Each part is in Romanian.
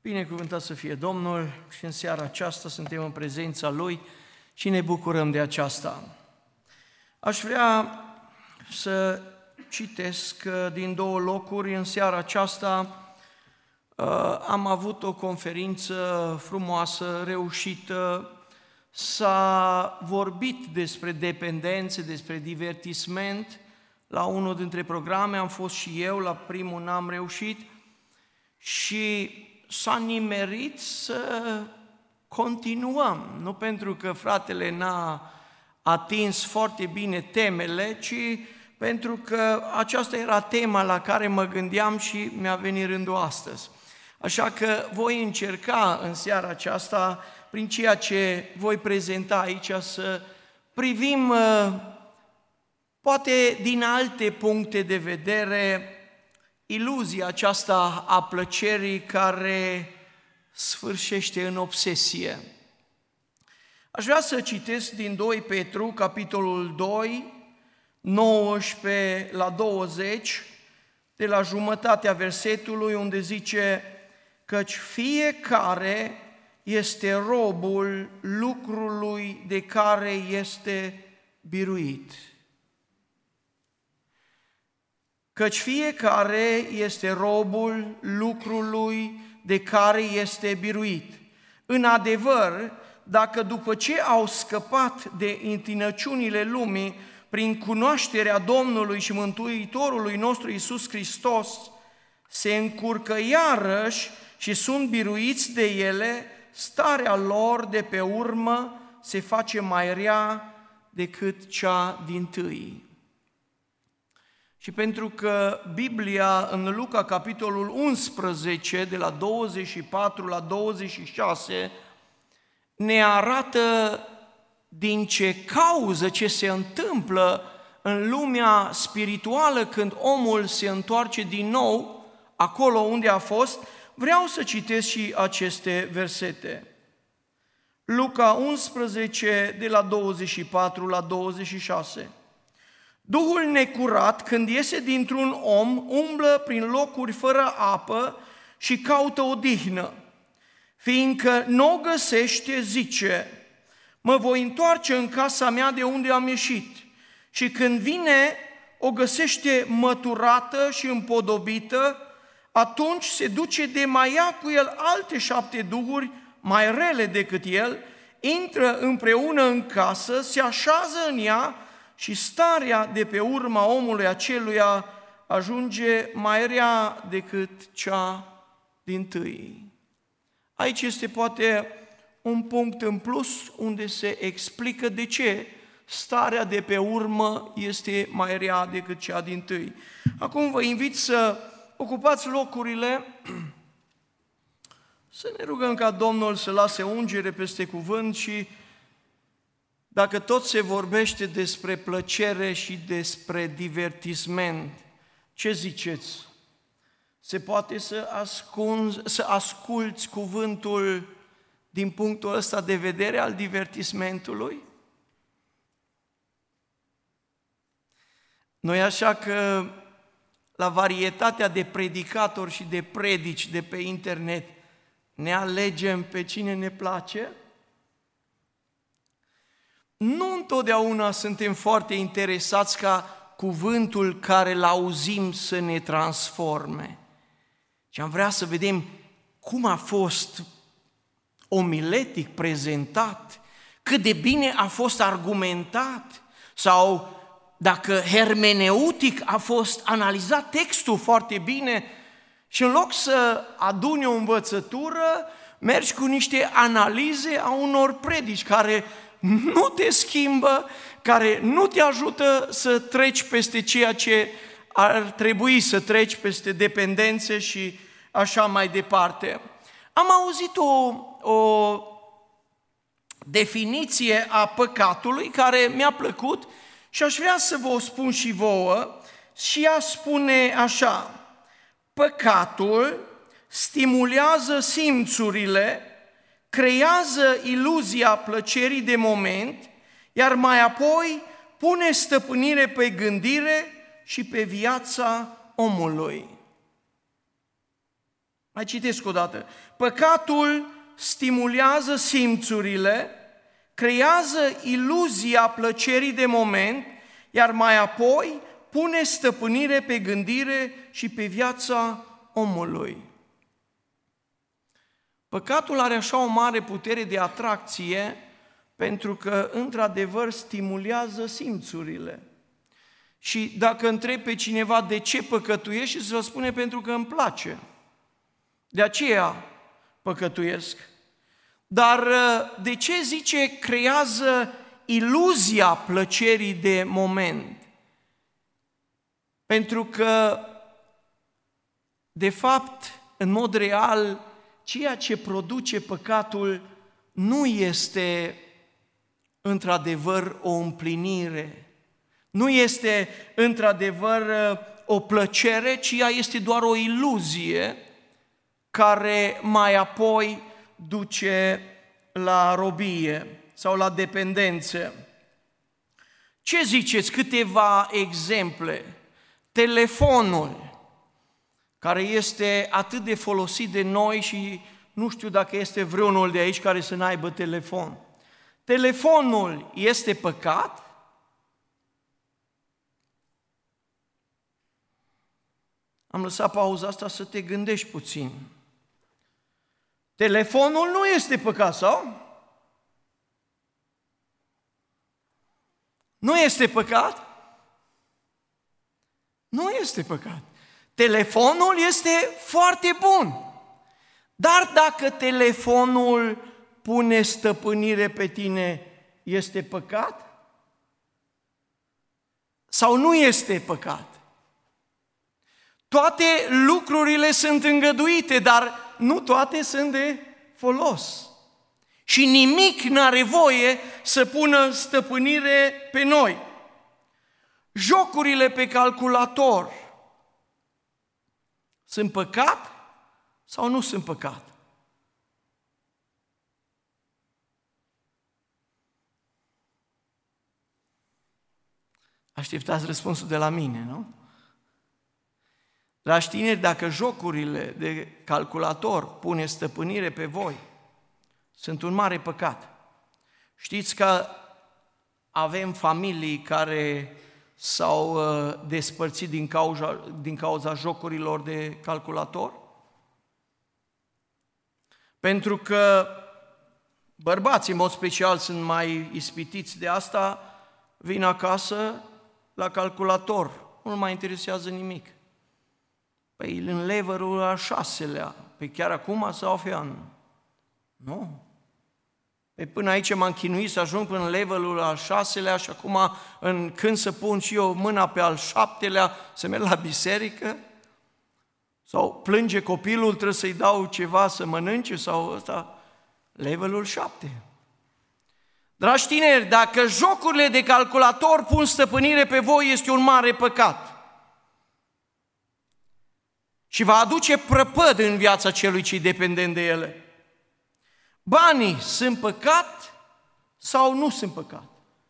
Binecuvântat să fie Domnul și în seara aceasta suntem în prezența Lui și ne bucurăm de aceasta. Aș vrea să citesc din două locuri. În seara aceasta am avut o conferință frumoasă, reușită. S-a vorbit despre dependențe, despre divertisment. La unul dintre programe am fost și eu, la primul n-am reușit și s-a nimerit să continuăm, nu pentru că fratele n-a atins foarte bine temele, ci pentru că aceasta era tema la care mă gândeam și mi-a venit rândul astăzi. Așa că voi încerca în seara aceasta, prin ceea ce voi prezenta aici, să privim poate din alte puncte de vedere iluzia aceasta a plăcerii care sfârșește în obsesie. Aș vrea să citesc din 2 Petru, capitolul 2, 19 la 20, de la jumătatea versetului, unde zice: căci fiecare este robul lucrului de care este biruit. Căci fiecare este robul lucrului de care este biruit. În adevăr, dacă după ce au scăpat de întinăciunile lumii, prin cunoașterea Domnului și Mântuitorului nostru Iisus Hristos, se încurcă iarăși și sunt biruiți de ele, starea lor de pe urmă se face mai rea decât cea dintâi. Și pentru că Biblia în Luca, capitolul 11, de la 24 la 26, ne arată din ce cauză, ce se întâmplă în lumea spirituală când omul se întoarce din nou acolo unde a fost, vreau să citesc și aceste versete. Luca 11, de la 24 la 26. Duhul necurat, când iese dintr-un om, umblă prin locuri fără apă și caută odihnă. Fiindcă nu o găsește, zice: mă voi întoarce în casa mea de unde am ieșit. Și când vine, o găsește măturată și împodobită, atunci se duce de mai ia cu el alte 7 duhuri mai rele decât el, intră împreună în casă, se așează în ea și starea de pe urma omului aceluia ajunge mai rea decât cea dintâi. Aici este poate un punct în plus unde se explică de ce starea de pe urmă este mai rea decât cea dintâi. Acum vă invit să ocupați locurile, să ne rugăm ca Domnul să lase ungere peste cuvânt și dacă tot se vorbește despre plăcere și despre divertisment, ce ziceți? Se poate să asculți cuvântul din punctul ăsta de vedere al divertismentului? Nu-i așa că la varietatea de predicatori și de predici de pe internet ne alegem pe cine ne place? Nu întotdeauna suntem foarte interesați ca cuvântul care îl auzim să ne transforme. Și am vrea să vedem cum a fost omiletic prezentat, cât de bine a fost argumentat, sau dacă hermeneutic a fost analizat textul foarte bine. Și în loc să aduni o învățătură, mergi cu niște analize a unor predici care nu te schimbă, care nu te ajută să treci peste ceea ce ar trebui să treci, peste dependențe și așa mai departe. Am auzit o definiție a păcatului care mi-a plăcut și aș vrea să vă o spun și vouă, și ea spune așa: păcatul stimulează simțurile, creează iluzia plăcerii de moment, iar mai apoi pune stăpânire pe gândire și pe viața omului. Mai citesc o dată. Păcatul stimulează simțurile, creează iluzia plăcerii de moment, iar mai apoi pune stăpânire pe gândire și pe viața omului. Păcatul are așa o mare putere de atracție pentru că, într-adevăr, stimulează simțurile. Și dacă întrebi pe cineva de ce păcătuiești, îți va spune pentru că îmi place. De aceea păcătuiesc. Dar de ce zice creează iluzia plăcerii de moment? Pentru că, de fapt, în mod real, ceea ce produce păcatul nu este într-adevăr o împlinire, nu este într-adevăr o plăcere, ci ea este doar o iluzie care mai apoi duce la robie sau la dependență. Ce ziceți? Câteva exemple. Telefonul, care este atât de folosit de noi și nu știu dacă este vreunul de aici care să n-aibă telefon. Telefonul este păcat? Am lăsat pauza asta să te gândești puțin. Telefonul nu este păcat, sau? Nu este păcat? Nu este păcat. Telefonul este foarte bun. Dar dacă telefonul pune stăpânire pe tine, este păcat? Sau nu este păcat? Toate lucrurile sunt îngăduite, dar nu toate sunt de folos. Și nimic n-are voie să pună stăpânire pe noi. Jocurile pe calculator sunt păcat sau nu sunt păcat? Așteptați răspunsul de la mine, nu? Dragi tineri, dacă jocurile de calculator pune stăpânire pe voi, sunt un mare păcat. Știți că avem familii care s-au despărțit din cauza jocurilor de calculator? Pentru că bărbații, în mod special, sunt mai ispitiți de asta, vin acasă la calculator, nu mai interesează nimic. Păi în levelul al 6-lea, pe chiar acum sau fian? Nu. Păi până aici m-am chinuit să ajung până în levelul al 6-lea și acum când să pun și eu mâna pe al 7-lea să merg la biserică? Sau plânge copilul, trebuie să-i dau ceva să mănânce sau ăsta? Levelul 7. Dragi tineri, dacă jocurile de calculator pun stăpânire pe voi, este un mare păcat. Și va aduce prăpăd în viața celui ce-i dependent de ele. Banii sunt păcat sau nu sunt păcat?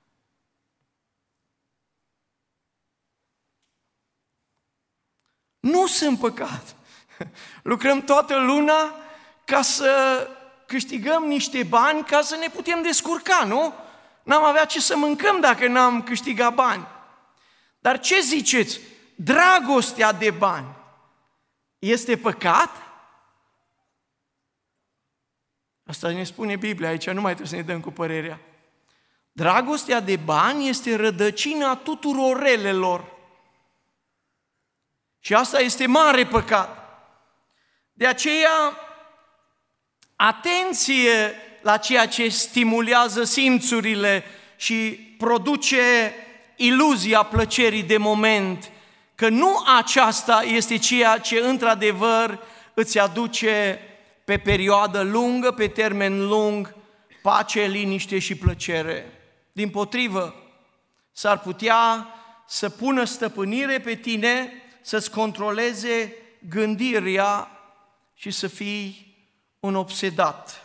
Nu sunt păcat. Lucrăm toată luna ca să câștigăm niște bani ca să ne putem descurca, nu? N-am avea ce să mâncăm dacă n-am câștigat bani. Dar ce ziceți? Dragostea de bani este păcat? Asta ne spune Biblia, aici nu mai trebuie să ne dăm cu părerea. Dragostea de bani este rădăcina tuturor relelor. Și asta este mare păcat. De aceea, atenție la ceea ce stimulează simțurile și produce iluzia plăcerii de moment, că nu aceasta este ceea ce într-adevăr îți aduce pe perioadă lungă, pe termen lung, pace, liniște și plăcere. Dimpotrivă, s-ar putea să pună stăpânire pe tine, să-ți controleze gândirea și să fii un obsedat.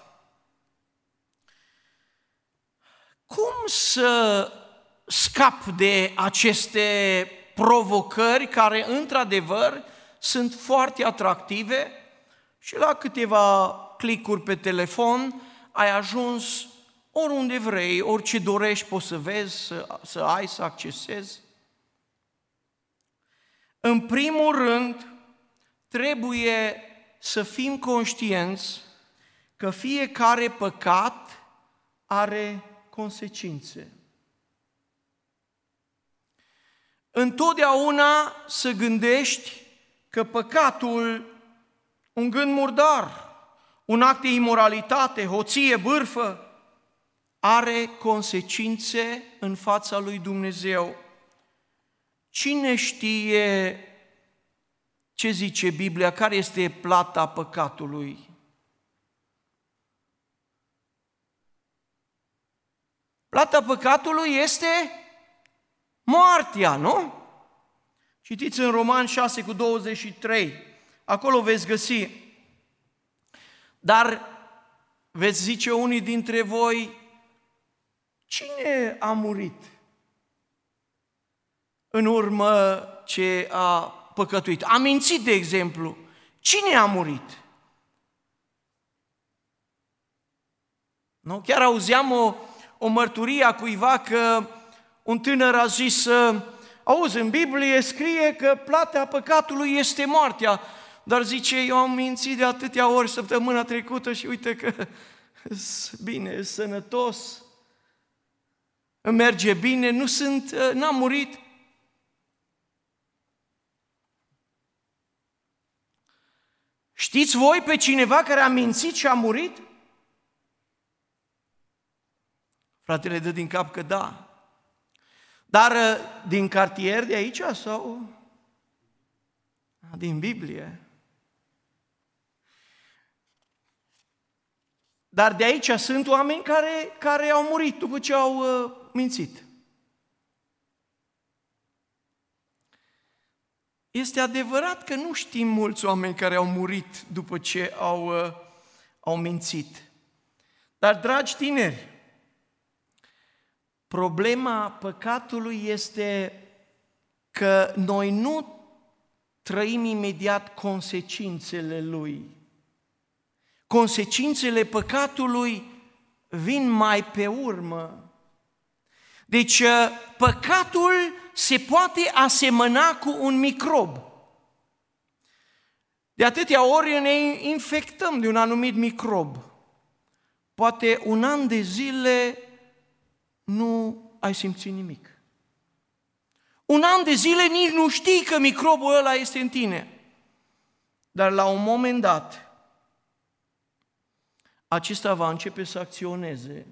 Cum să scap de aceste provocări care, într-adevăr, sunt foarte atractive și la câteva clicuri pe telefon ai ajuns oriunde vrei, orice dorești poți să vezi, să ai, să accesezi. În primul rând, trebuie să fim conștienți că fiecare păcat are consecințe. Întotdeauna să gândești că păcatul, un gând murdar, un act de imoralitate, hoție, bârfă, are consecințe în fața lui Dumnezeu. Cine știe ce zice Biblia, care este plata păcatului? Plata păcatului este moartea, nu? Citiți în Romani 6:23, acolo veți găsi. Dar veți zice unii dintre voi, cine a murit în urmă ce a păcătuit? A mințit, de exemplu. Cine a murit? Nu? Chiar auzeam o mărturie a cuiva că un tânăr a zis, auzi, în Biblie scrie că plata păcatului este moartea, dar zice, eu am mințit de atâtea ori săptămâna trecută și uite că bine, sănătos, îmi merge bine, n-am murit. Știți voi pe cineva care a mințit și a murit? Fratele dă din cap că da. Dar din cartier de aici sau din Biblie? Dar de aici sunt oameni care au murit după ce au mințit. Este adevărat că nu știm mulți oameni care au murit după ce au mințit. Dar, dragi tineri, problema păcatului este că noi nu trăim imediat consecințele lui. Consecințele păcatului vin mai pe urmă. Deci, păcatul se poate asemăna cu un microb. De atâtea ori ne infectăm de un anumit microb. Poate un an de zile nu ai simțit nimic. Un an de zile nici nu știi că microbul ăla este în tine. Dar la un moment dat, acesta va începe să acționeze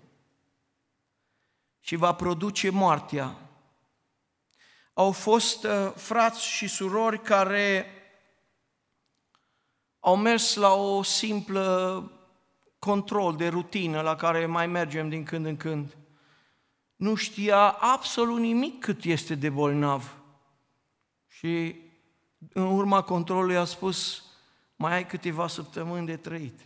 și va produce moartea. Au fost frați și surori care au mers la o simplă control de rutină la care mai mergem din când în când. Nu știa absolut nimic cât este de bolnav. Și în urma controlului a spus, mai ai câteva săptămâni de trăit.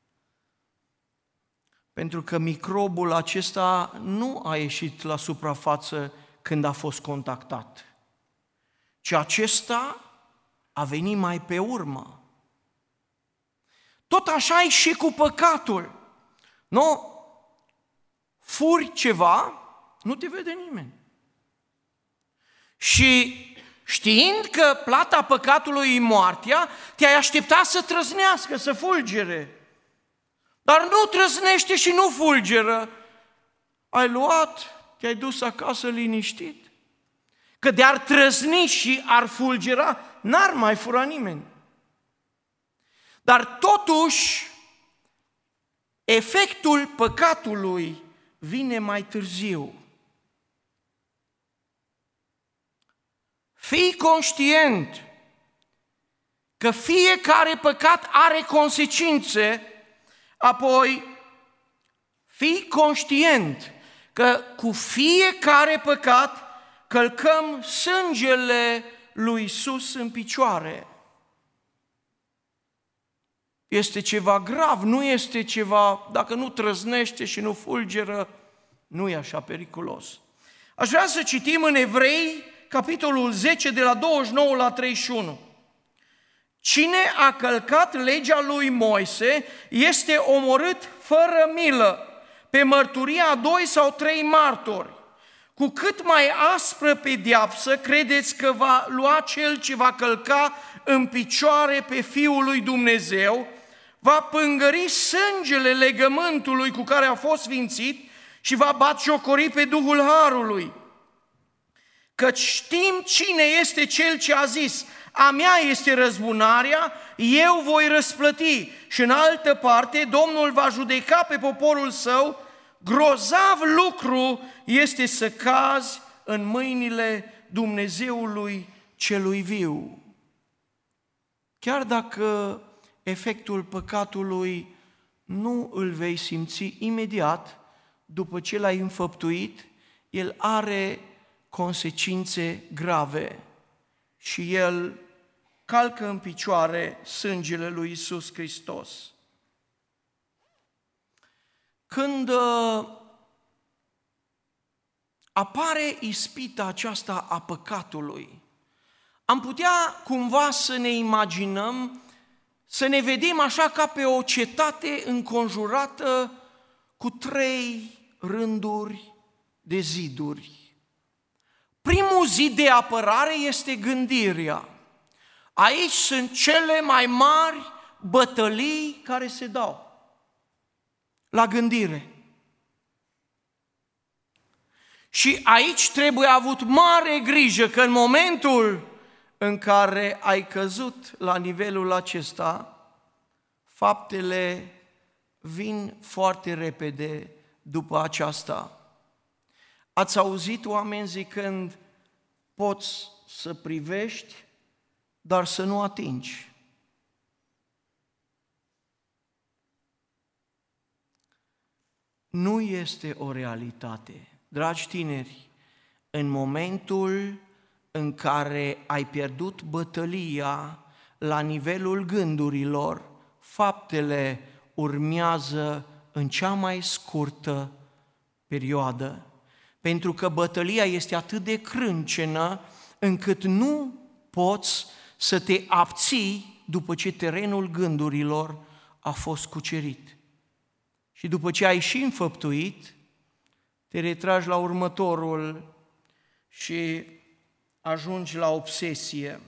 Pentru că microbul acesta nu a ieșit la suprafață când a fost contactat, ci acesta a venit mai pe urmă. Tot așa e și cu păcatul. Nu? Furi ceva, nu te vede nimeni. Și știind că plata păcatului e moartea, te-ai aștepta să trăznească, să fulgere. Dar nu trăznește și nu fulgeră. Ai luat, te-ai dus acasă liniștit. Că de-ar trăzni și ar fulgera, n-ar mai fura nimeni. Dar totuși, efectul păcatului vine mai târziu. Fii conștient că fiecare păcat are consecințe, apoi fii conștient că cu fiecare păcat călcăm sângele lui Iisus în picioare. Este ceva grav, nu este ceva, dacă nu trăznește și nu fulgeră, nu e așa periculos. Aș vrea să citim în Evrei, capitolul 10, de la 29 la 31. Cine a călcat legea lui Moise este omorât fără milă, pe mărturia a 2 sau 3 martori. Cu cât mai aspră pedeapsă credeți că va lua cel ce va călca în picioare pe Fiul lui Dumnezeu, va pângări sângele legământului cu care a fost sfințit și va batjocori pe Duhul Harului. Căci știm cine este cel ce a zis, a mea este răzbunarea, eu voi răsplăti. Și în altă parte, Domnul va judeca pe poporul său, grozav lucru este să cazi în mâinile Dumnezeului celui viu. Chiar dacă efectul păcatului nu îl vei simți imediat după ce l-ai înfăptuit, el are consecințe grave și el calcă în picioare sângele lui Iisus Hristos. Când apare ispita aceasta a păcatului, am putea cumva să ne imaginăm, să ne vedem așa ca pe o cetate înconjurată cu 3 rânduri de ziduri. Primul zid de apărare este gândirea. Aici sunt cele mai mari bătălii care se dau la gândire. Și aici trebuie avut mare grijă că în momentul în care ai căzut la nivelul acesta, faptele vin foarte repede după aceasta. Ați auzit oameni zicând, poți să privești, dar să nu atingi. Nu este o realitate. Dragi tineri, în momentul în care ai pierdut bătălia la nivelul gândurilor, faptele urmează în cea mai scurtă perioadă. Pentru că bătălia este atât de crâncenă încât nu poți să te abții după ce terenul gândurilor a fost cucerit. Și după ce ai și înfăptuit, te retragi la următorul și ajungi la obsesie.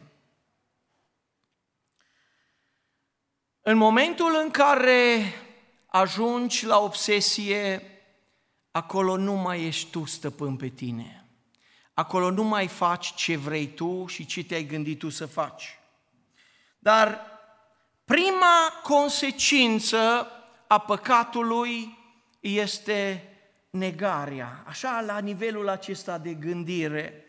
În momentul în care ajungi la obsesie, acolo nu mai ești tu stăpân pe tine. Acolo nu mai faci ce vrei tu și ce te-ai gândit tu să faci. Dar prima consecință a păcatului este negarea, așa la nivelul acesta de gândire.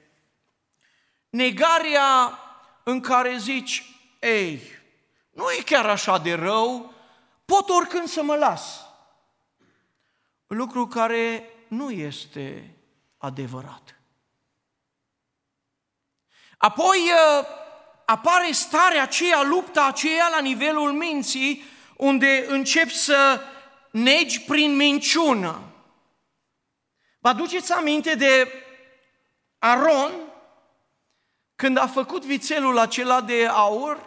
Negarea în care zici, ei, nu e chiar așa de rău, pot oricând să mă las. Lucru care nu este adevărat. Apoi apare starea aceea, lupta aceea la nivelul minții, unde începi să negi prin minciună. Vă aduceți aminte de Aron, când a făcut vițelul acela de aur?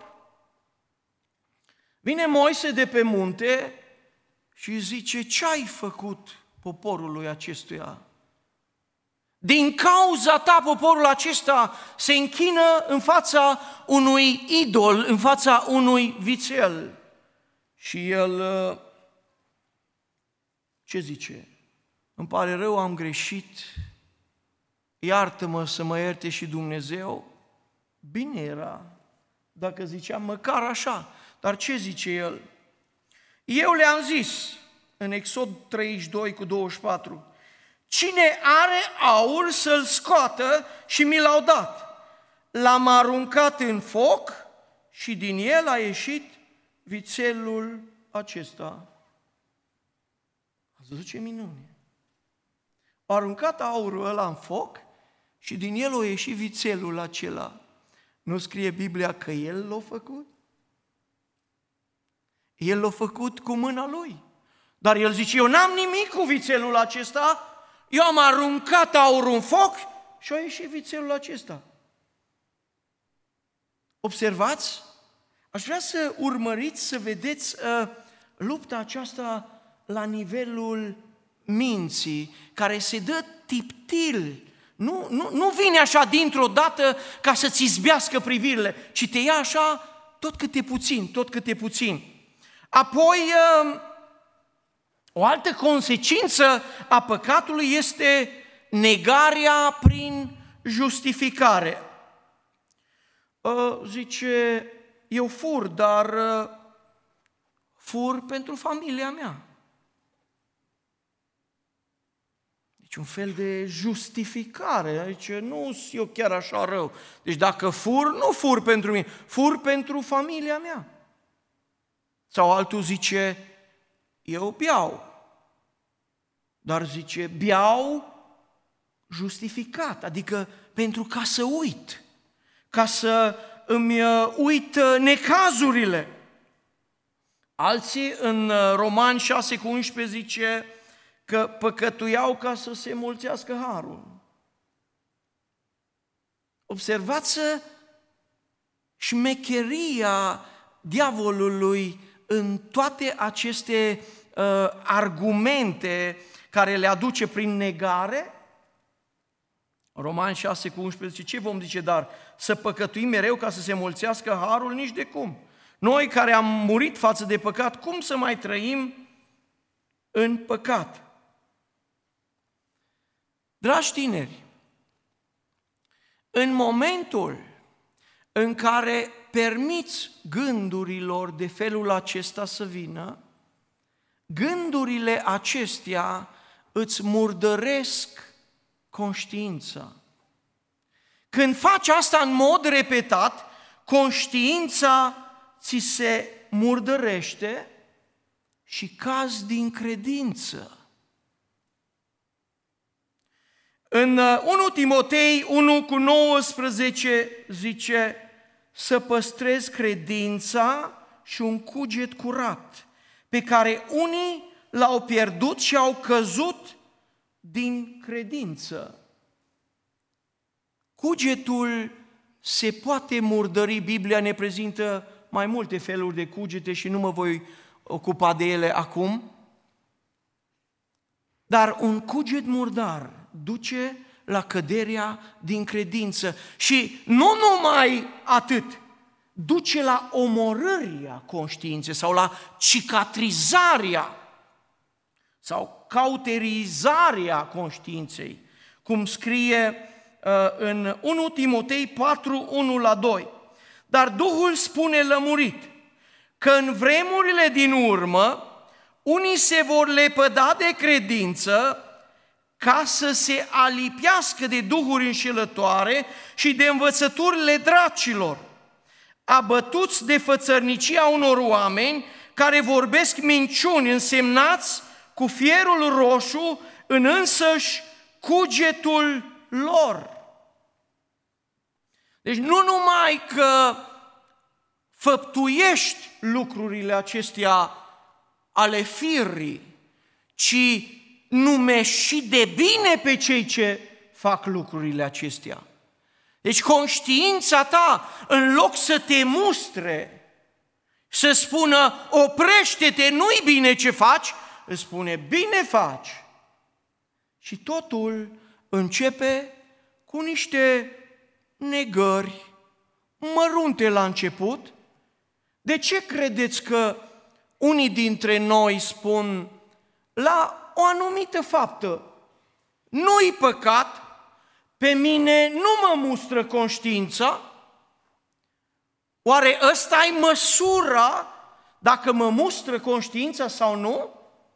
Vine Moise de pe munte și zice, ce ai făcut poporului acestuia? Din cauza ta poporul acesta se închină în fața unui idol, în fața unui vițel. Și el, ce zice? Îmi pare rău, am greșit, iartă-mă să mă ierte și Dumnezeu. Bine era dacă zicea măcar așa, dar ce zice el? Eu le-am zis, în Exod 32:24, cine are aur să-l scoată și mi l-au dat. L-am aruncat în foc și din el a ieșit vițelul acesta. Ați văzut ce minune? A aruncat aurul ăla în foc și din el a ieșit vițelul acela. Nu scrie Biblia că el l-a făcut? El l-a făcut cu mâna lui. Dar el zice, eu n-am nimic cu vițelul acesta, eu am aruncat aurul în foc și a ieșit vițelul acesta. Observați? Aș vrea să urmăriți, să vedeți lupta aceasta la nivelul minții, care se dă tiptil. Nu vine așa dintr-o dată ca să-ți izbească privirile, ci te ia așa tot câte puțin. Apoi, o altă consecință a păcatului este negarea prin justificare. Zice, eu fur, dar fur pentru familia mea. Deci un fel de justificare. Zice, nu sunt eu chiar așa rău. Deci dacă fur, nu fur pentru mine, fur pentru familia mea. Sau altul zice, eu beau. Dar zice, beau justificat, adică pentru ca să uit, ca să îmi uit necazurile. Alții în Romani 6:11 zice că păcătuiau ca să se mulțească harul. Observați șmecheria diavolului în toate aceste argumente care le aduce prin negare. Romani 6:11, ce vom zice, dar să păcătuim mereu ca să se mulțească harul? Nici de cum. Noi care am murit față de păcat, cum să mai trăim în păcat? Dragi tineri, în momentul în care permiți gândurilor de felul acesta să vină, gândurile acestea îți murdăresc conștiința. Când faci asta în mod repetat, conștiința ți se murdărește și cazi din credință. În 1 Timotei 1:19 zice să păstrezi credința și un cuget curat, pe care unii l-au pierdut și au căzut din credință. Cugetul se poate murdări, Biblia ne prezintă mai multe feluri de cugete și nu mă voi ocupa de ele acum, dar un cuget murdar duce la căderea din credință și nu numai atât, duce la omorârea conștiinței sau la cicatrizarea sau cauterizarea conștiinței, cum scrie în 1 Timotei 4:1-2. Dar Duhul spune lămurit că în vremurile din urmă unii se vor lepăda de credință ca să se alipiască de duhuri înșelătoare și de învățăturile dracilor, abătuți de fățărnicia unor oameni care vorbesc minciuni însemnați cu fierul roșu în însăși cugetul lor. Deci nu numai că făptuiești lucrurile acestea ale firii, ci numești și de bine pe cei ce fac lucrurile acestea. Deci conștiința ta, în loc să te mustre, să spună oprește-te, nu-i bine ce faci, îți spune bine faci. Și totul începe cu niște negări mărunte la început. De ce credeți că unii dintre noi spun la o anumită faptă, nu-i păcat, pe mine nu mă mustră conștiința? Oare ăsta-i măsura dacă mă mustră conștiința sau nu?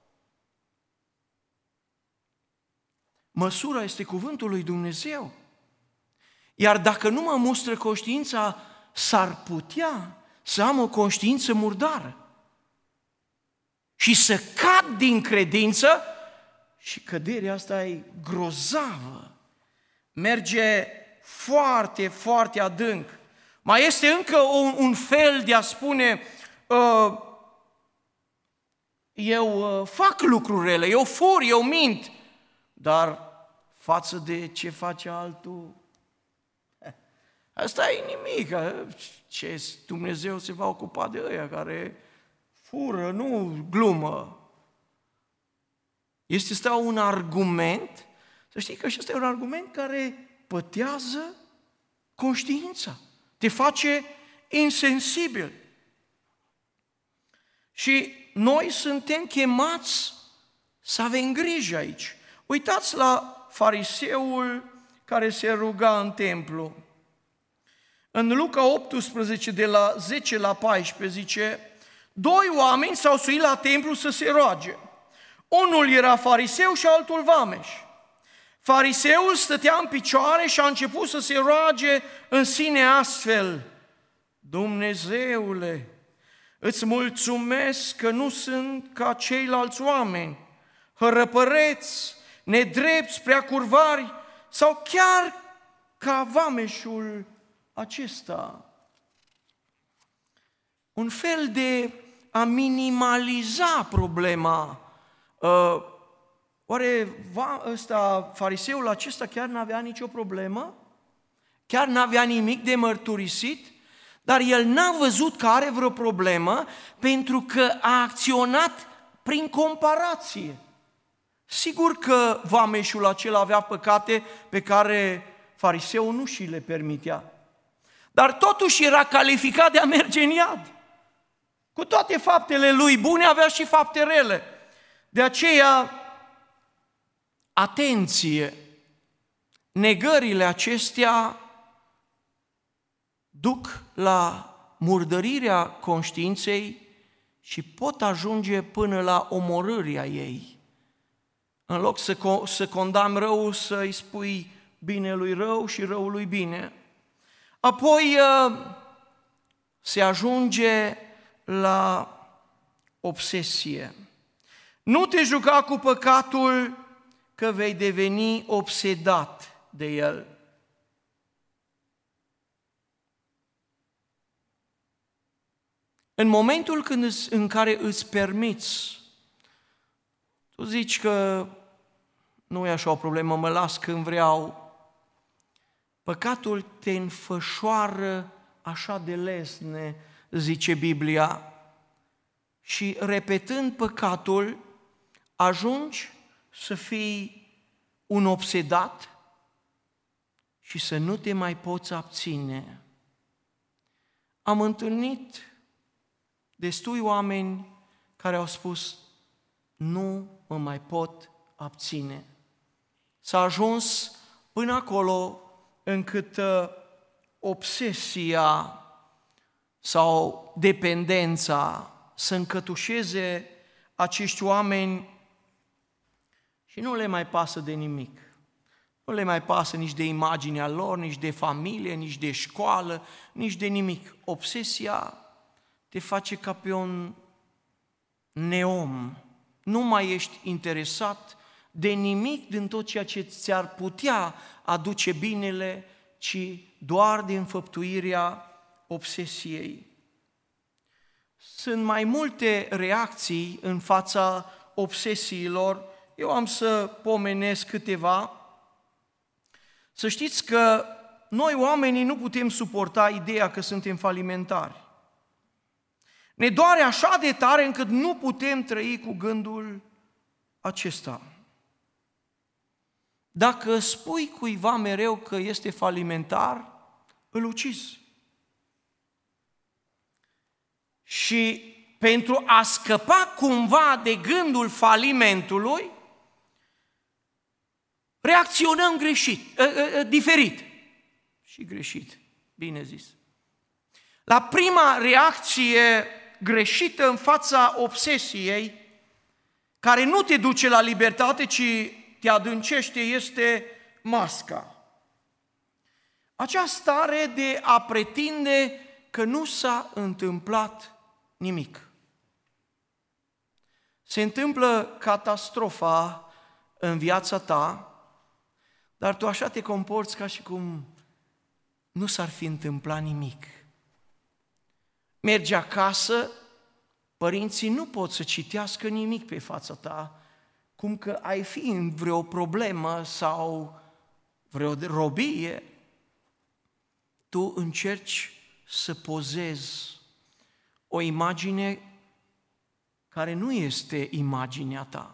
Măsura este cuvântul lui Dumnezeu. Iar dacă nu mă mustră conștiința, s-ar putea să am o conștiință murdară și să cad din credință și căderea asta e grozavă. Merge foarte, foarte adânc. Mai este încă un fel de a spune eu fac lucrurile, eu fur, eu mint, dar față de ce face altul, Asta e nimic, ce Dumnezeu se va ocupa de ăia care fură, nu glumă. Este un argument, să știi că și ăsta e un argument care pătează conștiința, te face insensibil. Și noi suntem chemați să avem grijă aici. Uitați la fariseul care se ruga în templu. În Luca 18, de la 10 la 14, zice: 2 oameni s-au suit la templu să se roage. Unul era fariseu și altul vameș. Fariseul stătea în picioare și a început să se roage în sine astfel: Dumnezeule, îți mulțumesc că nu sunt ca ceilalți oameni, hărăpăreți, nedrepți, prea curvari, sau chiar ca vameșul acesta. Un fel de a minimaliza problema. Oare fariseul acesta chiar n-avea nicio problemă? Chiar n-avea nimic de mărturisit? Dar el n-a văzut că are vreo problemă pentru că a acționat prin comparație. Sigur că vameșul acela avea păcate pe care fariseul nu și le permitea. Dar totuși era calificat de a merge în iad. Cu toate faptele lui bune, avea și fapte rele. De aceea, atenție, negările acestea duc la murdărirea conștiinței și pot ajunge până la omorârea ei. În loc să condamni răul, să-i spui binelui rău și răului bine. Apoi se ajunge la obsesie. Nu te juca cu păcatul, că vei deveni obsedat de el. În momentul în care îți permiți, tu zici că nu e așa o problemă, mă las când vreau, păcatul te înfășoară așa de lesne, zice Biblia, și repetând păcatul, ajungi să fii un obsedat și să nu te mai poți abține. Am întâlnit destui oameni care au spus: nu mă mai pot abține. S-a ajuns până acolo încât obsesia sau dependența să încătușeze acești oameni și nu le mai pasă de nimic. Nu le mai pasă nici de imaginea lor, nici de familie, nici de școală, nici de nimic. Obsesia te face ca pe un neom. Nu mai ești interesat de nimic din tot ceea ce ți-ar putea aduce binele, ci doar de înfăptuirea obsesiei. Sunt mai multe reacții în fața obsesiilor. Eu am să pomenesc câteva. Să știți că noi oamenii nu putem suporta ideea că suntem falimentari. Ne doare așa de tare încât nu putem trăi cu gândul acesta. Dacă spui cuiva mereu că este falimentar, îl ucizi. Și pentru a scăpa cumva de gândul falimentului, reacționăm diferit. Și greșit, bine zis. La prima reacție greșită în fața obsesiei, care nu te duce la libertate, ci te adâncește, este masca. Acea stare de a pretinde că nu s-a întâmplat nimic. Se întâmplă catastrofa în viața ta, dar tu așa te comporți ca și cum nu s-ar fi întâmplat nimic. Mergi acasă, părinții nu pot să citească nimic pe fața ta, cum că ai fi în vreo problemă sau vreo robie. tu încerci să pozezi o imagine care nu este imaginea ta.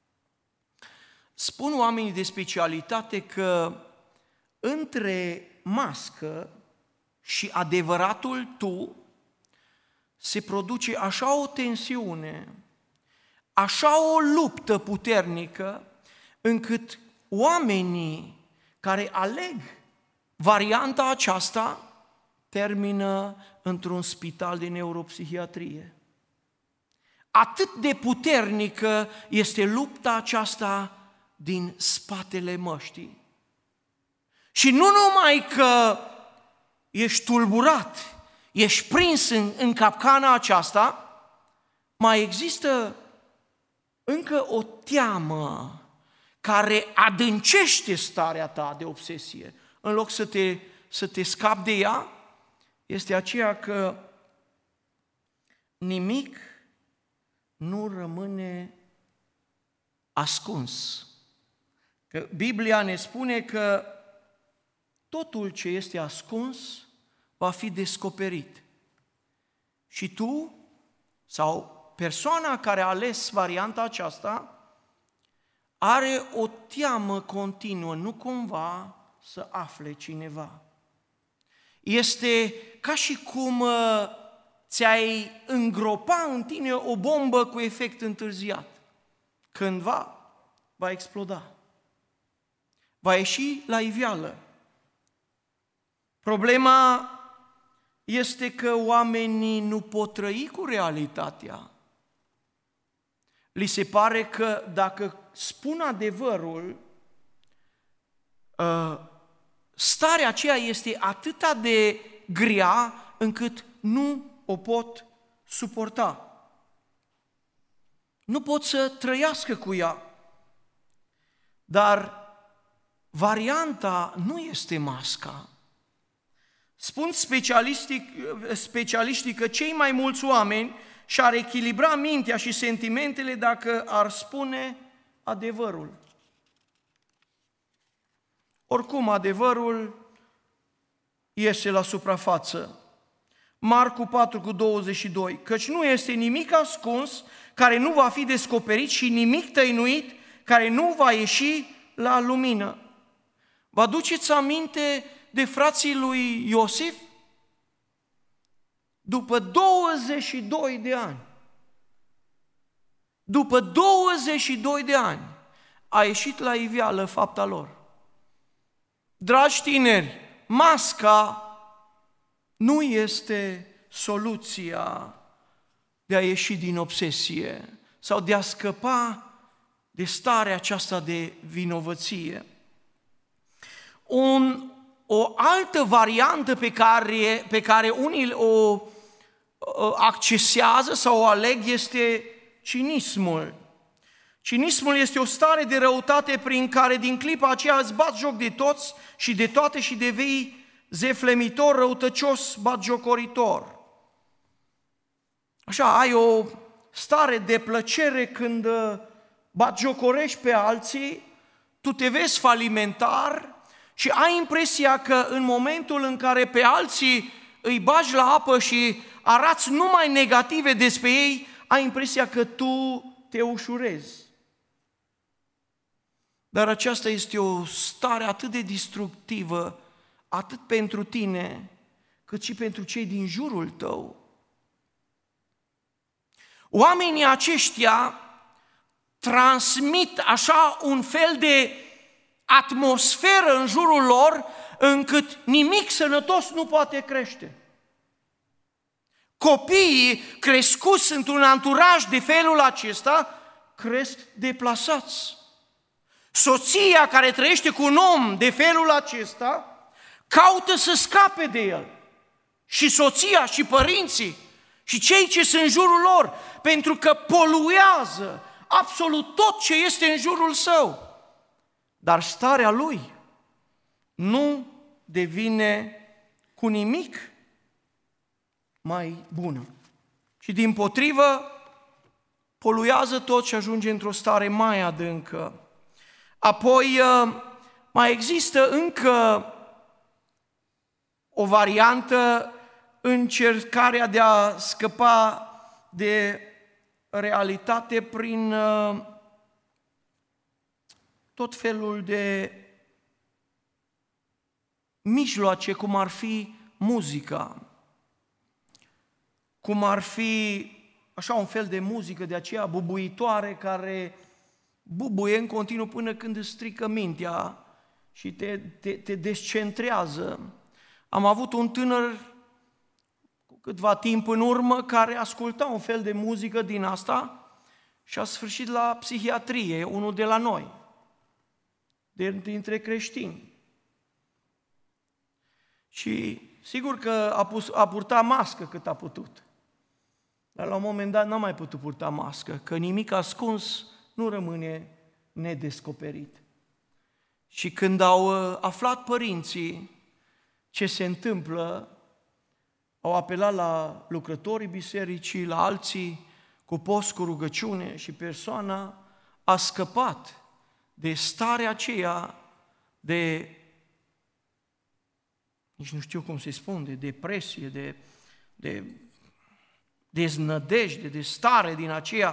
Spun oamenii de specialitate că între mască și adevăratul tu se produce așa o tensiune, așa o luptă puternică, încât oamenii care aleg varianta aceasta termină într-un spital de neuropsihiatrie. Atât de puternică este lupta aceasta din spatele măștii. Și nu numai că ești tulburat, ești prins în capcana aceasta, mai există încă o teamă care adâncește starea ta de obsesie. În loc să te scapi de ea, este aceea că nimic nu rămâne ascuns. Că Biblia ne spune că totul ce este ascuns va fi descoperit. Și tu sau persoana care a ales varianta aceasta are o teamă continuă, nu cumva să afle cineva. Este ca și cum ți-ai îngropa în tine o bombă cu efect întârziat. Cândva va exploda. Va ieși la iveală. Problema este că oamenii nu pot trăi cu realitatea. Li se pare că dacă spun adevărul, starea aceea este atât de grea încât nu o pot suporta. Nu pot să trăiască cu ea. Dar varianta nu este masca. Spun specialiștii că cei mai mulți oameni și-ar echilibra mintea și sentimentele dacă ar spune adevărul. Oricum, adevărul iese la suprafață. Marcu 4:22, căci nu este nimic ascuns care nu va fi descoperit și nimic tăinuit care nu va ieși la lumină. Vă aduceți aminte de frații lui Iosif? După 22 de ani, a ieșit la iveală fapta lor. Dragi tineri, masca nu este soluția de a ieși din obsesie sau de a scăpa de starea aceasta de vinovăție. O altă variantă pe care unii o accesează sau o aleg este cinismul. Cinismul este o stare de răutate prin care din clipa aceea îți bați joc de toți și de toate și devii zeflemitor, răutăcios, batjocoritor. Așa, ai o stare de plăcere când batjocorești pe alții, tu te vezi falimentar și ai impresia că în momentul în care pe alții îi bagi la apă și arăți numai negative despre ei, ai impresia că tu te ușurezi. Dar aceasta este o stare atât de destructivă, atât pentru tine, cât și pentru cei din jurul tău. Oamenii aceștia transmit așa un fel de atmosferă în jurul lor, încât nimic sănătos nu poate crește. Copiii crescuți într-un anturaj de felul acesta cresc deplasați. Soția care trăiește cu un om de felul acesta caută să scape de el. Și soția și părinții și cei ce sunt în jurul lor, pentru că poluează absolut tot ce este în jurul său. Dar starea lui nu devine cu nimic mai bună. Și dimpotrivă, poluează tot și ajunge într-o stare mai adâncă. Apoi mai există încă o variantă, încercarea de a scăpa de realitate prin tot felul de mijloace, cum ar fi muzica, cum ar fi așa un fel de muzică de aceea bubuitoare care bubuie în continuu până când îți strică mintea și te descentrează. Am avut un tânăr cu câtva timp în urmă care asculta un fel de muzică din asta și a sfârșit la psihiatrie, unul de la noi, dintre creștini. Și sigur că a purtat mască cât a putut, dar la un moment dat n-a mai putut purta mască, că nimic ascuns nu rămâne nedescoperit. Și când au aflat părinții ce se întâmplă, au apelat la lucrătorii bisericii, la alții, cu post, cu rugăciune și persoana a scăpat de starea aceea de, nici nu știu cum să-i spun, de depresie, de deznădejde, de stare din aceea.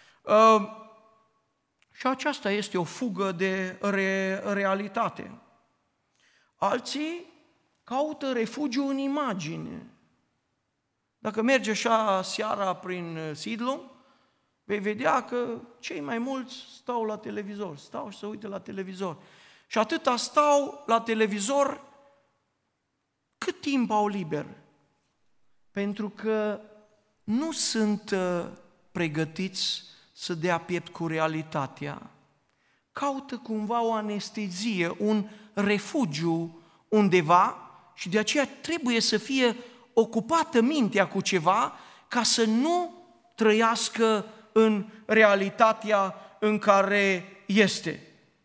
Și aceasta este o fugă de realitate. Alții caută refugiu în imagine. Dacă mergi așa seara prin Sidlung, vei vedea că cei mai mulți stau la televizor, stau și se uită la televizor. Și atâta stau la televizor cât timp au liber. Pentru că nu sunt pregătiți să dea piept cu realitatea. Caută cumva o anestezie, un refugiu undeva și de aceea trebuie să fie ocupată mintea cu ceva ca să nu trăiască în realitatea în care este.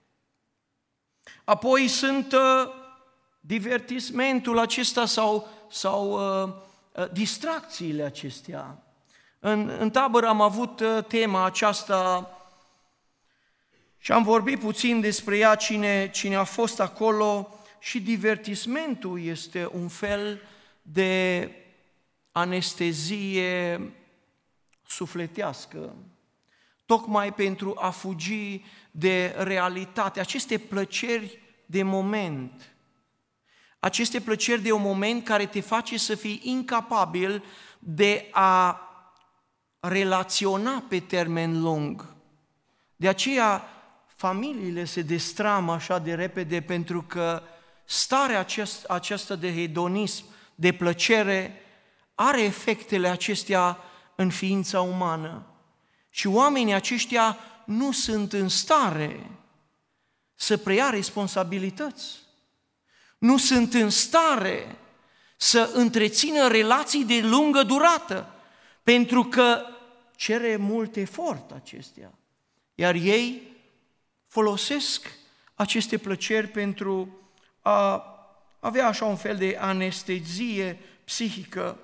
Apoi sunt divertismentul acesta sau distracțiile acestea. În tabără am avut tema aceasta și am vorbit puțin despre ea, cine a fost acolo, și divertismentul este un fel de anestezie sufletească, tocmai pentru a fugi de realitate, aceste plăceri de moment, aceste plăceri de un moment care te face să fii incapabil de a relaționa pe termen lung. De aceea familiile se destramă așa de repede, pentru că starea aceasta de hedonism, de plăcere, are efectele acestea în ființa umană. Și oamenii aceștia nu sunt în stare să preia responsabilități, nu sunt în stare să întrețină relații de lungă durată, pentru că cere mult efort acestea. Iar ei folosesc aceste plăceri pentru a avea așa un fel de anestezie psihică.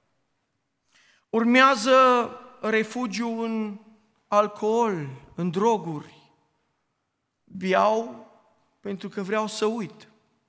Urmează refugiu în alcool, în droguri. Beau pentru că vreau să uit.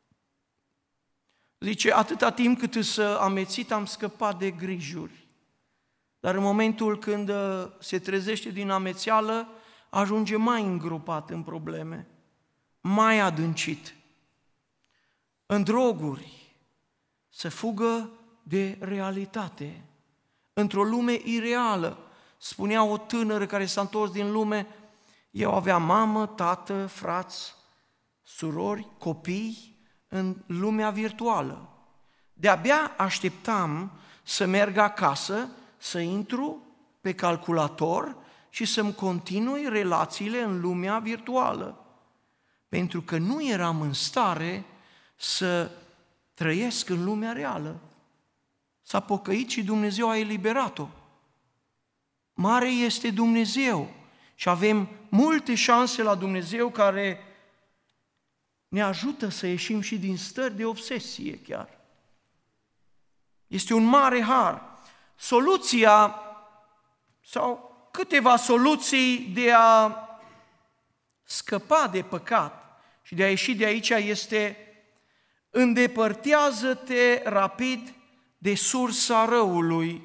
Zice, atâta timp cât îs amețit, am scăpat de grijuri. Dar în momentul când se trezește din amețeală, ajunge mai îngropat în probleme, mai adâncit. În droguri, să fugă de realitate, într-o lume ireală. Spunea o tânără care s-a întors din lume, eu aveam mamă, tată, frați, surori, copii în lumea virtuală. De-abia așteptam să merg acasă, să intru pe calculator și să-mi continui relațiile în lumea virtuală, pentru că nu eram în stare să trăiesc în lumea reală. S-a pocăit și Dumnezeu a eliberat-o. Mare este Dumnezeu și avem multe șanse la Dumnezeu care ne ajută să ieșim și din stări de obsesie chiar. Este un mare har. Soluția sau câteva soluții de a scăpa de păcat și de a ieși de aici este îndepărtează-te rapid de sursa răului.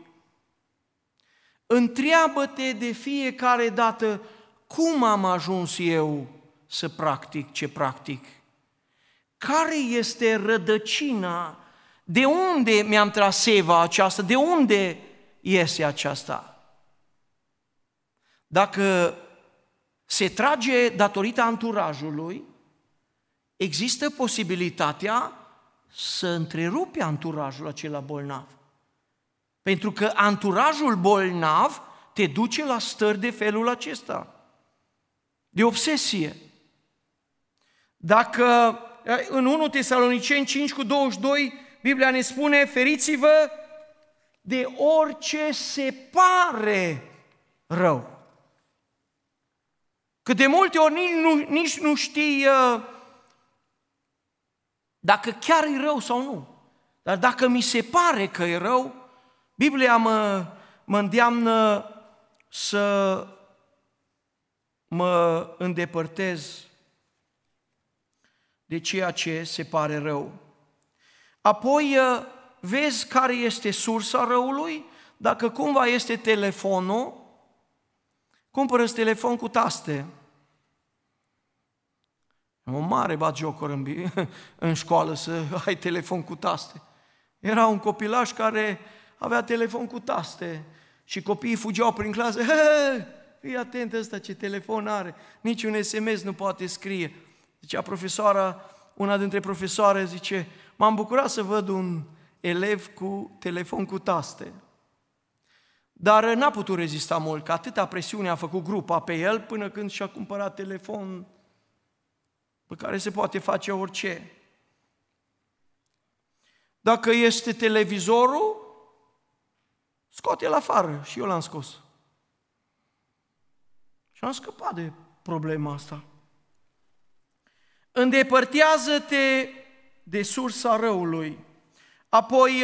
Întreabă-te de fiecare dată, cum am ajuns eu să practic ce practic? Care este rădăcina? De unde mi-am tras seva aceasta? De unde iese aceasta? Dacă se trage datorită anturajului, există posibilitatea să întrerupi anturajul acela bolnav. Pentru că anturajul bolnav te duce la stări de felul acesta, de obsesie. Dacă în 1 Tesaloniceni 5:22, Biblia ne spune, feriți-vă de orice se pare rău. Că de multe ori nici nu știi dacă chiar e rău sau nu. Dar dacă mi se pare că e rău, Biblia mă îndeamnă să mă îndepărtez de ceea ce se pare rău. Apoi vezi care este sursa răului. Dacă cumva este telefonul, cumpără-ți telefon cu taste. O mare batjocură în școală să ai telefon cu taste. Era un copilaș care avea telefon cu taste și copiii fugeau prin clasă. Fii atent ăsta ce telefon are, niciun SMS nu poate scrie. Zicea profesoara, una dintre profesoare zice, m-am bucurat să văd un elev cu telefon cu taste. Dar n-a putut rezista mult, că atâta presiune a făcut grupa pe el până când și-a cumpărat telefon pe care se poate face orice. Dacă este televizorul, scoate-l afară și eu l-am scos. Și am scăpat de problema asta. Îndepărtează-te de sursa răului. Apoi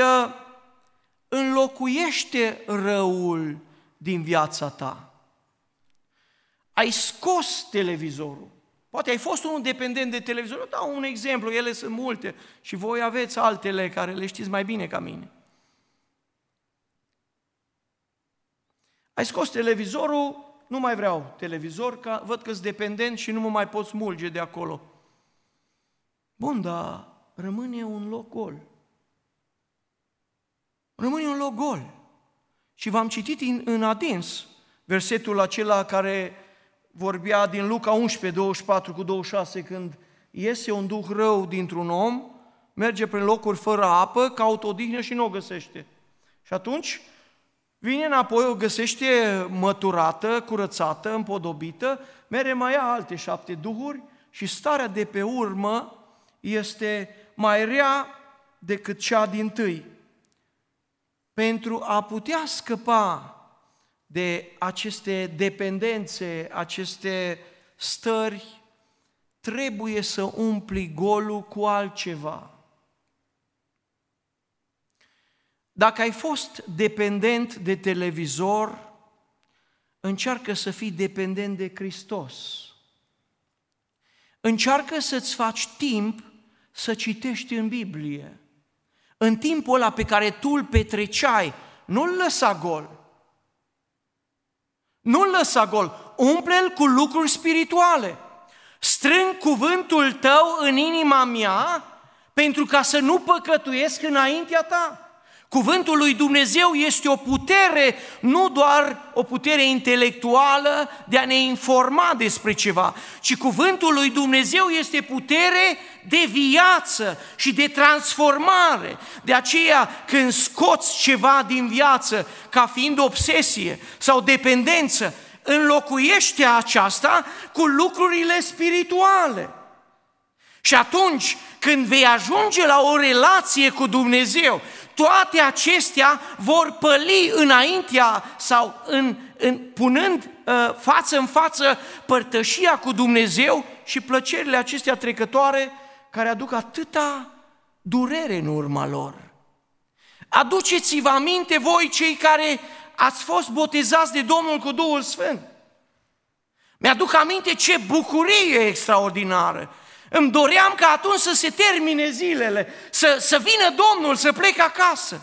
înlocuiește răul din viața ta. Ai scos televizorul. Poate ai fost unul dependent de televizor. Dau un exemplu, ele sunt multe și voi aveți altele care le știți mai bine ca mine. Ai scos televizorul, nu mai vreau televizor, că văd că-s dependent și nu mă mai pot smulge de acolo. Bun, dar rămâne un loc gol. Rămâne un loc gol. Și v-am citit în adins versetul acela care vorbea din Luca 11, 24 cu 26, când iese un duh rău dintr-un om, merge prin locuri fără apă, caută odihnă și nu o găsește. Și atunci vine înapoi, o găsește măturată, curățată, împodobită, mere mai ia alte 7 duhuri și starea de pe urmă este mai rea decât cea dintâi. Pentru a putea scăpa de aceste dependențe, aceste stări, trebuie să umpli golul cu altceva. Dacă ai fost dependent de televizor, încearcă să fii dependent de Hristos. Încearcă să-ți faci timp să citești în Biblie. În timpul ăla pe care tu îl petreceai, nu-l lăsa gol. Nu-l lăsa gol, umple-l cu lucruri spirituale. Strâng cuvântul tău în inima mea pentru ca să nu păcătuiesc înaintea ta. Cuvântul lui Dumnezeu este o putere, nu doar o putere intelectuală de a ne informa despre ceva, ci cuvântul lui Dumnezeu este putere de viață și de transformare. De aceea, când scoți ceva din viață ca fiind obsesie sau dependență, înlocuiește aceasta cu lucrurile spirituale. Și atunci, când vei ajunge la o relație cu Dumnezeu, toate acestea vor păli înaintea sau punând față în față părtășia cu Dumnezeu și plăcerile acestea trecătoare care aduc atâta durere în urma lor. Aduceți-vă aminte voi cei care ați fost botezați de Domnul cu Duhul Sfânt. Mi-aduc aminte ce bucurie extraordinară. Îmi doream ca atunci să se termine zilele, să vină Domnul, să plec acasă.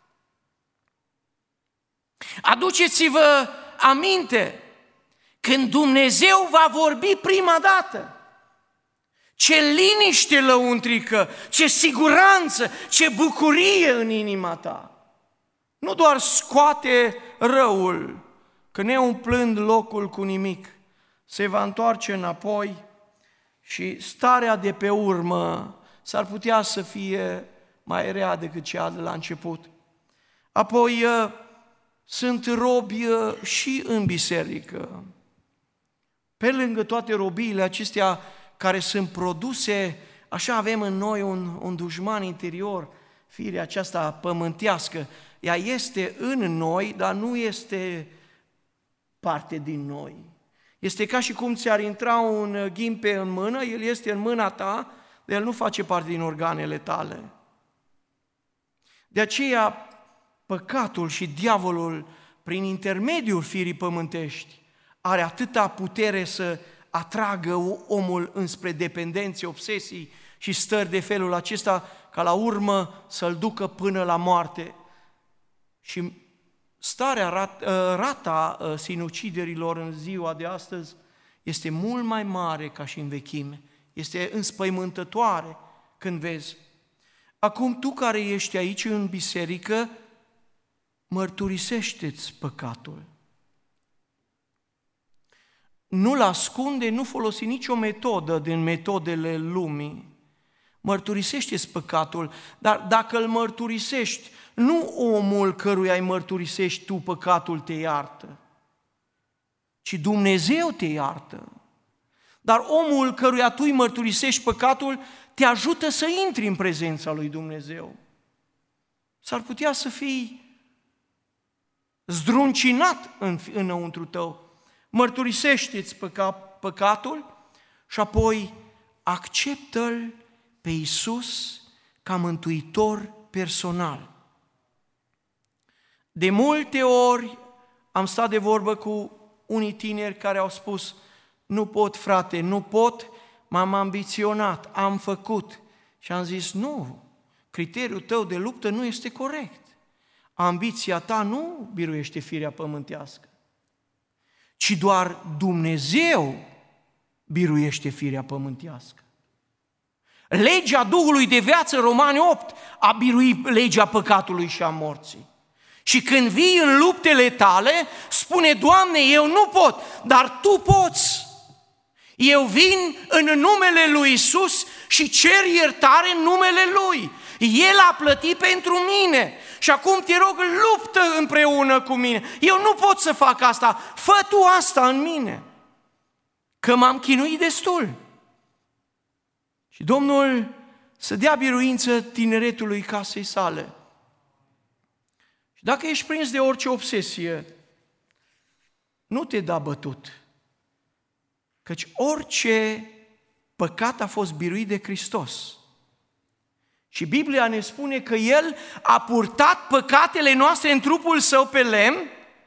Aduceți-vă aminte, când Dumnezeu va vorbi prima dată, ce liniște lăuntrică, ce siguranță, ce bucurie în inima ta. Nu doar scoate răul, că neumplând locul cu nimic, se va întoarce înapoi și starea de pe urmă s-ar putea să fie mai rea decât cea de la început. Apoi sunt robi și în biserică. Pe lângă toate robiile acestea care sunt produse, așa avem în noi un dușman interior, firea aceasta pământească. Ea este în noi, dar nu este parte din noi. Este ca și cum ți-ar intra un ghimpe în mână, el este în mâna ta, dar el nu face parte din organele tale. De aceea, păcatul și diavolul, prin intermediul firii pământești, are atâta putere să atragă omul înspre dependențe, obsesii și stări de felul acesta, ca la urmă să-l ducă până la moarte. Și rata sinuciderilor în ziua de astăzi este mult mai mare ca și în vechime. Este înspăimântătoare când vezi. Acum tu care ești aici în biserică, mărturisește-ți păcatul. Nu-l ascunde, nu folosi nicio metodă din metodele lumii. Mărturisește-ți păcatul, dar dacă îl mărturisești, nu omul căruia îi mărturisești tu păcatul te iartă, ci Dumnezeu te iartă. Dar omul căruia tu îi mărturisești păcatul te ajută să intri în prezența lui Dumnezeu. S-ar putea să fii zdruncinat înăuntru tău. Mărturisește-ți păcatul și apoi acceptă-L pe Iisus ca mântuitor personal. De multe ori am stat de vorbă cu unii tineri care au spus: nu pot, frate, nu pot, m-am ambiționat, am făcut. Și am zis: nu, criteriul tău de luptă nu este corect. Ambiția ta nu biruiește firea pământească, ci doar Dumnezeu biruiește firea pământească. Legea Duhului de viață, Romani 8, a biruit legea păcatului și a morții. Și când vii în luptele tale, spune: Doamne, eu nu pot, dar Tu poți. Eu vin în numele lui Iisus și cer iertare în numele Lui. El a plătit pentru mine și acum te rog, luptă împreună cu mine. Eu nu pot să fac asta, fă Tu asta în mine, că m-am chinuit destul. Și Domnul să dea biruință tineretului casei sale. Și dacă ești prins de orice obsesie, nu te da bătut, căci orice păcat a fost biruit de Hristos. Și Biblia ne spune că El a purtat păcatele noastre în trupul Său pe lemn,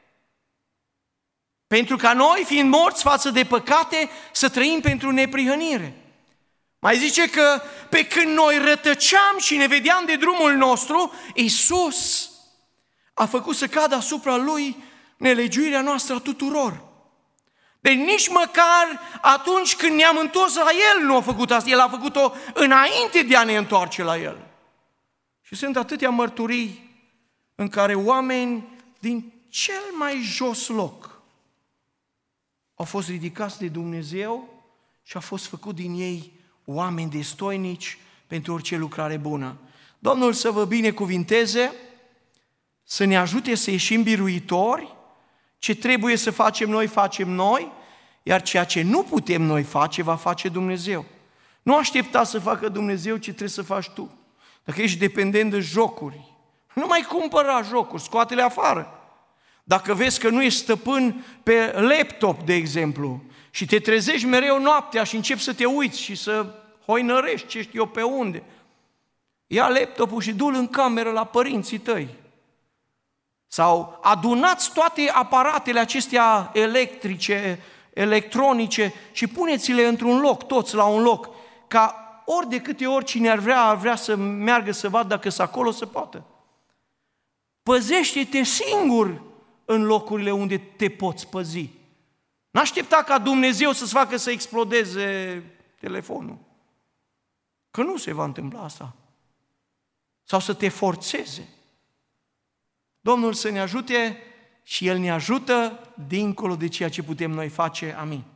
pentru ca noi, fiind morți față de păcate, să trăim pentru neprihănire. Mai zice că pe când noi rătăceam și ne vedeam de drumul nostru, Iisus a făcut să cadă asupra Lui nelegiuirea noastră a tuturor. Deci nici măcar atunci când ne-am întors la El nu a făcut asta, El a făcut-o înainte de a ne întoarce la El. Și sunt atâtea mărturii în care oameni din cel mai jos loc au fost ridicați de Dumnezeu și a fost făcut din ei oameni destoinici pentru orice lucrare bună. Domnul să vă binecuvinteze, să ne ajute să ieșim biruitori. Ce trebuie să facem noi, iar ceea ce nu putem noi face, va face Dumnezeu. Nu aștepta să facă Dumnezeu ce trebuie să faci tu. Dacă ești dependent de jocuri, nu mai cumpăra jocuri, scoate-le afară. Dacă vezi că nu ești stăpân pe laptop, de exemplu, și te trezești mereu noaptea și începi să te uiți și să hoinărești, ce știu eu pe unde, ia laptopul și du-l în cameră la părinții tăi. Sau adunați toate aparatele acestea electrice, electronice și puneți-le într-un loc, toți la un loc, ca ori de câte ori cine ar vrea să meargă să vadă dacă sunt acolo, să poată. Păzește-te singur în locurile unde te poți păzi. N-aștepta ca Dumnezeu să-ți facă să explodeze telefonul. Că nu se va întâmpla asta. Sau să te forțeze. Domnul să ne ajute și El ne ajută dincolo de ceea ce putem noi face. Amin.